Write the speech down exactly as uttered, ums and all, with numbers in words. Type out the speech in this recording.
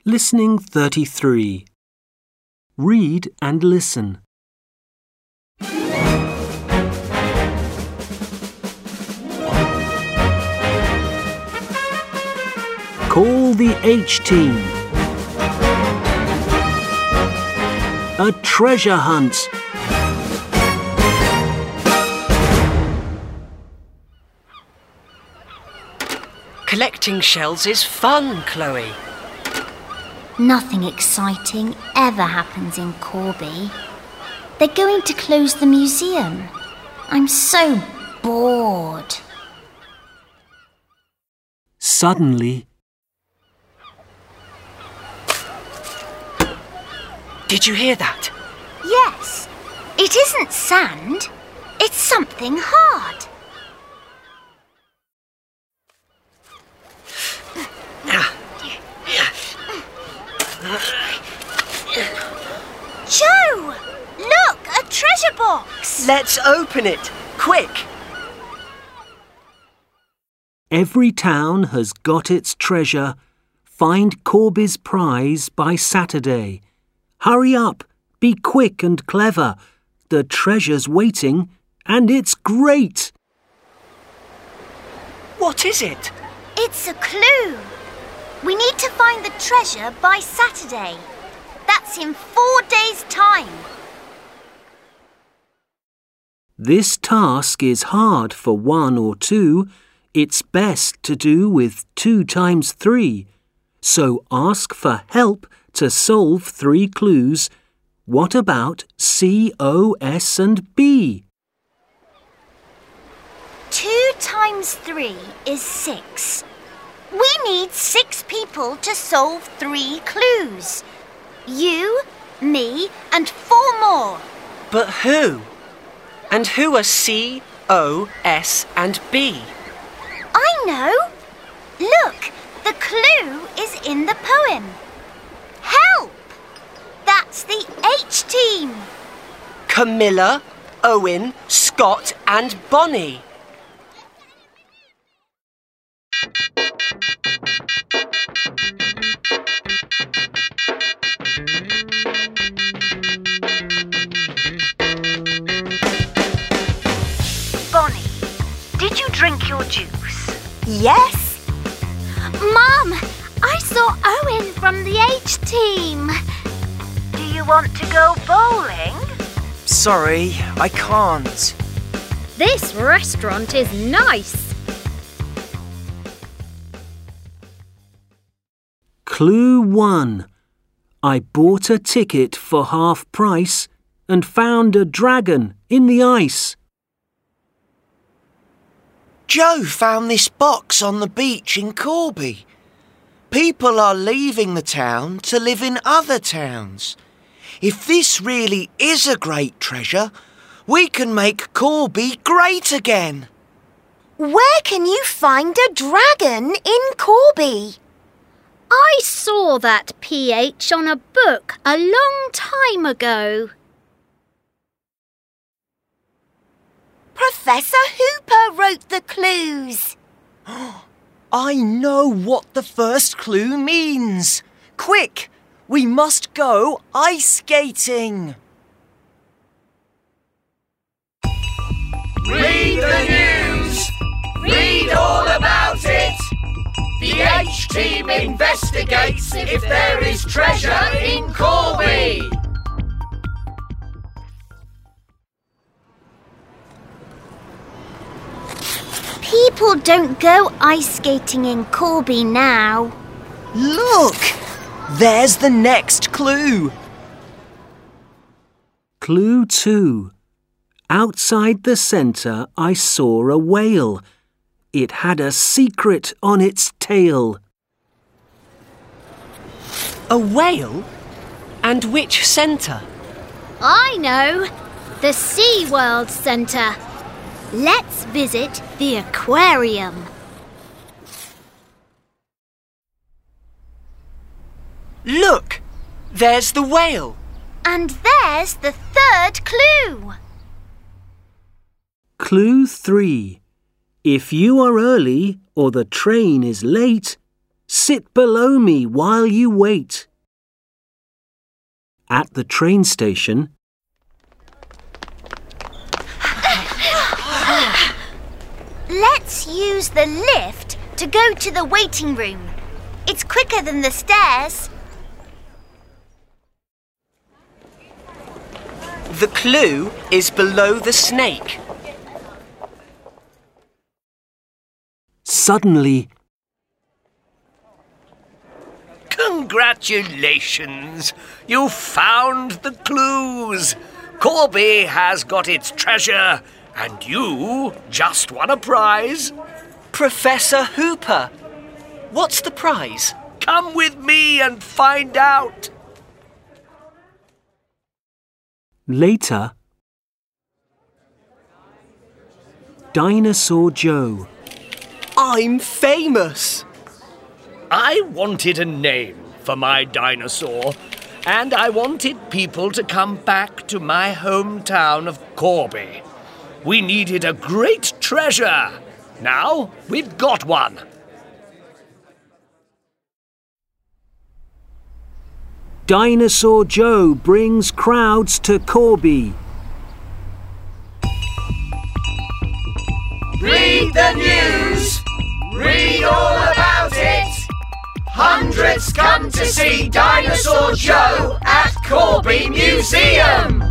Listening thirty-three. Read and listen. Call the H-Team. A treasure hunt. Collecting shells is fun, Chloe. Nothing exciting ever happens in Corby. They're going to close the museum. I'm so bored. Suddenly, did you hear that? Yes. It isn't sand. It's something hard. Joe! Look, a treasure box! Let's open it, quick! every town has got its treasure. Find Corby's prize by Saturday. Hurry up, be quick and clever. The treasure's waiting, and it's great. What is it? It's a clue. We need to find the treasure by Saturday. That's in four days' time. This task is hard for one or two. It's best to do with two times three. So ask for help to solve three clues. What about C, O, S and B? Two times three is six. We need six people to solve three clues. You, me, and four more. But who? And who are C, O, S and B? I know. Look, the clue is in the poem. Help! That's the H-Team. Camilla, Owen, Scott and Bonnie. Bonnie, did you drink your juice? Yes. Mum, I saw Owen from the H-Team. Do you want to go bowling? Sorry, I can't. This restaurant is nice. Clue one. I bought a ticket for half price and found a dragon in the ice. Joe found this box on the beach in Corby. People are leaving the town to live in other towns. If this really is a great treasure, we can make Corby great again. Where can you find a dragon in Corby? I saw that P H on a book a long time ago. Professor Hooper wrote the clues. I know what the first clue means. Quick, we must go ice skating. Read the news! Read all about it! The H-Team investigates if there is treasure in Corby! People don't go ice skating in Corby now. Look! There's the next clue. Clue two. Outside the centre, I saw a whale. It had a secret on its tail. A whale? And which centre? I know. The SeaWorld Centre. Let's visit the aquarium. Look! There's the whale. And there's the third clue. Clue three. If you are early or the train is late, Sit below me while you wait. At the train station, Let's use the lift to go to the waiting room. It's quicker than the stairs. The clue is below the snake. suddenly, Congratulations! You found the clues! Corby has got its treasure, and you just won a prize. Professor Hooper, what's the prize? Come with me and find out. later, Dinosaur Joe. I'm famous. I wanted a name for my dinosaur, and I wanted people to come back to my hometown of Corby. We needed a great treasure. Now we've got one. Dinosaur Joe brings crowds to Corby. Read the news! Read all about it! Hundreds come to see Dinosaur Joe at Corby Museum!